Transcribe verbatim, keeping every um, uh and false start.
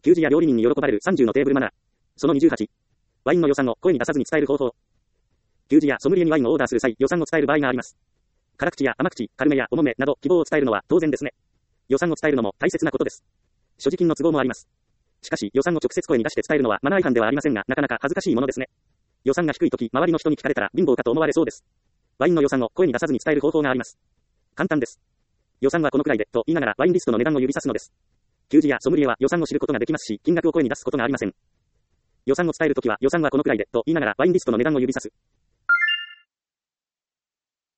給仕や料理人に喜ばれるさんじゅうのテーブルマナー。そのにじゅうはち。ワインの予算を声に出さずに伝える方法。給仕やソムリエにワインをオーダーする際、予算を伝える場合があります。辛口や甘口、軽めや重めなど希望を伝えるのは当然ですね。予算を伝えるのも大切なことです。所持金の都合もあります。しかし予算を直接声に出して伝えるのはマナー違反ではありませんが、なかなか恥ずかしいものですね。予算が低いとき、周りの人に聞かれたら貧乏かと思われそうです。ワインの予算を声に出さずに伝える方法があります。簡単です。予算はこのくらいで、と言いながらワインリストの値段を指さすのです。給仕やソムリエは予算を知ることができますし、金額を声に出すことがありません。予算を伝えるときは予算はこのくらいで、と言いながらワインリストの値段を指さす。